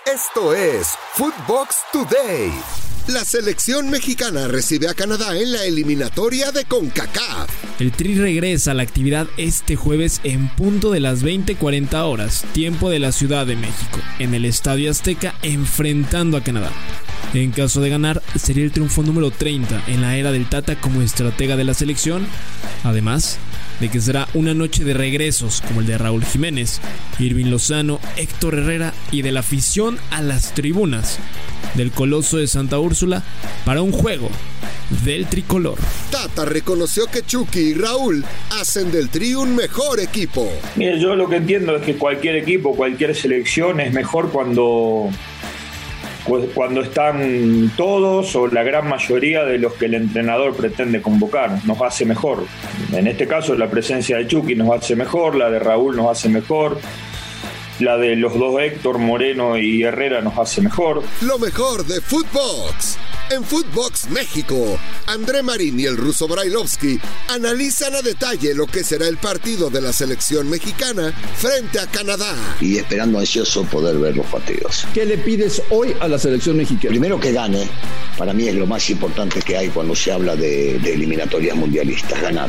Esto es Footbox Today. La selección mexicana recibe a Canadá en la eliminatoria de CONCACAF. El Tri regresa a la actividad este jueves en punto de las 20:40 horas, tiempo de la Ciudad de México, en el Estadio Azteca, enfrentando a Canadá. En caso de ganar, sería el triunfo número 30 en la era del Tata como estratega de la selección, además de que será una noche de regresos como el de Raúl Jiménez, Irving Lozano, Héctor Herrera y de la afición a las tribunas del Coloso de Santa Úrsula para un juego del tricolor. Tata reconoció que Chucky y Raúl hacen del Tri un mejor equipo. Mire, yo lo que entiendo es que cualquier equipo, cualquier selección es mejor cuando están todos o la gran mayoría de los que el entrenador pretende convocar. Nos hace mejor. En este caso la presencia de Chucky nos hace mejor, la de Raúl nos hace mejor, la de los dos Héctor, Moreno y Herrera nos hace mejor. Lo mejor de Footbox. En Footbox México, André Marín y el ruso Brailovsky analizan a detalle lo que será el partido de la selección mexicana frente a Canadá. Y esperando ansioso poder ver los partidos. ¿Qué le pides hoy a la selección mexicana? Primero que gane, para mí es lo más importante que hay cuando se habla de eliminatorias mundialistas, ganar.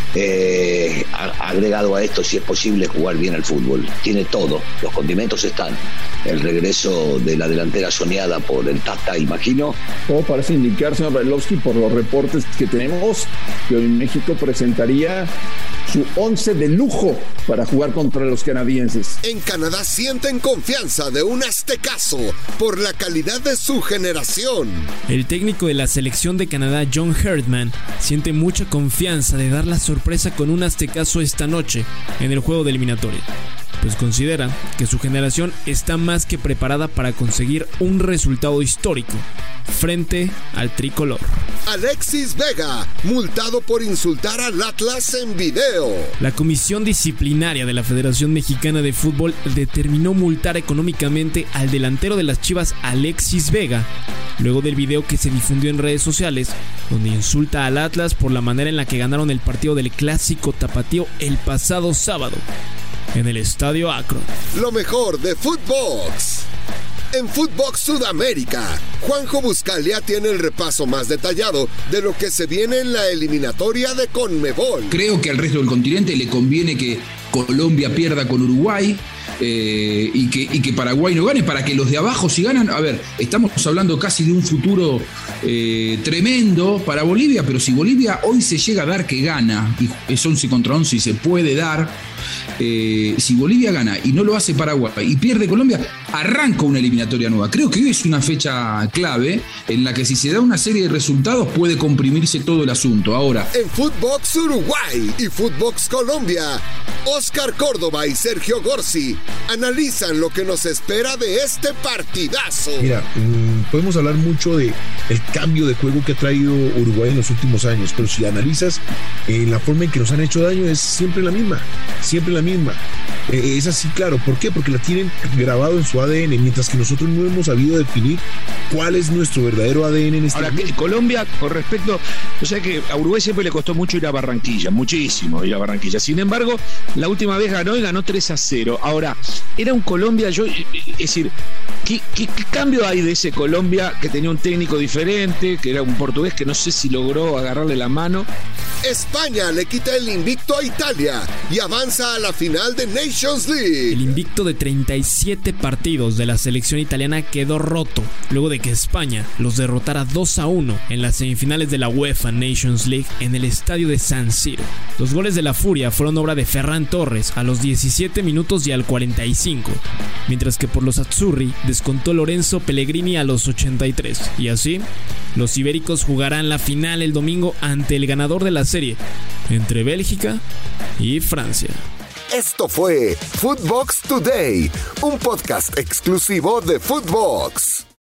Agregado a esto, si es posible, jugar bien al fútbol. Tiene todo, los condimentos están. El regreso de la delantera soñada por el Tata, imagino. Todo parece indicar, señor Brailovsky, por los reportes que tenemos, que hoy México presentaría su 11 de lujo para jugar contra los canadienses. En Canadá sienten confianza de un aztecaso por la calidad de su generación. El técnico de la selección de Canadá, John Herdman, siente mucha confianza de dar la sorpresa con un aztecaso esta noche en el juego de eliminatoria, pues considera que su generación está más que preparada para conseguir un resultado histórico frente al tricolor. Alexis Vega, multado por insultar al Atlas en video. La Comisión Disciplinaria de la Federación Mexicana de Fútbol determinó multar económicamente al delantero de las Chivas, Alexis Vega, luego del video que se difundió en redes sociales, donde insulta al Atlas por la manera en la que ganaron el partido del Clásico Tapatío el pasado sábado en el Estadio Akron. Lo mejor de Footbox. En Footbox Sudamérica, Juanjo Buscalia tiene el repaso más detallado de lo que se viene en la eliminatoria de Conmebol. Creo que al resto del continente le conviene que Colombia pierda con Uruguay y que Paraguay no gane, para que los de abajo si ganan. A ver, estamos hablando casi de un futuro tremendo para Bolivia, pero si Bolivia hoy se llega a dar que gana, y es 11 contra 11 y se puede dar, si Bolivia gana y no lo hace Paraguay y pierde Colombia, arranca una eliminatoria nueva. Creo que hoy es una fecha clave en la que si se da una serie de resultados puede comprimirse todo el asunto. Ahora, en Footbox Uruguay y Footbox Colombia, Oscar Córdoba y Sergio Gorsi analizan lo que nos espera de este partidazo. Mira, podemos hablar mucho de el cambio de juego que ha traído Uruguay en los últimos años, pero si analizas la forma en que nos han hecho daño es siempre la misma. Es así, claro. ¿Por qué? Porque la tienen grabado en su ADN, mientras que nosotros no hemos sabido definir cuál es nuestro verdadero ADN en este momento. Ahora, Colombia, con respecto, o sea que a Uruguay siempre le costó mucho ir a Barranquilla, muchísimo ir a Barranquilla. Sin embargo, la última vez ganó y ganó 3-0. Ahora, era un Colombia, es decir, ¿qué cambio hay de ese Colombia que tenía un técnico diferente, que era un portugués que no sé si logró agarrarle la mano? España le quita el invicto a Italia y avanza a la final de Nations League. El invicto de 37 partidos de la selección italiana quedó roto luego de que España los derrotara 2-1 en las semifinales de la UEFA Nations League en el estadio de San Siro. Los goles de la Furia fueron obra de Ferran Torres a los 17 minutos y al 45, mientras que por los Azzurri descontó Lorenzo Pellegrini a los 83, y así los ibéricos jugarán la final el domingo ante el ganador de la serie entre Bélgica y Francia. Esto fue Footbox Today, un podcast exclusivo de Footbox.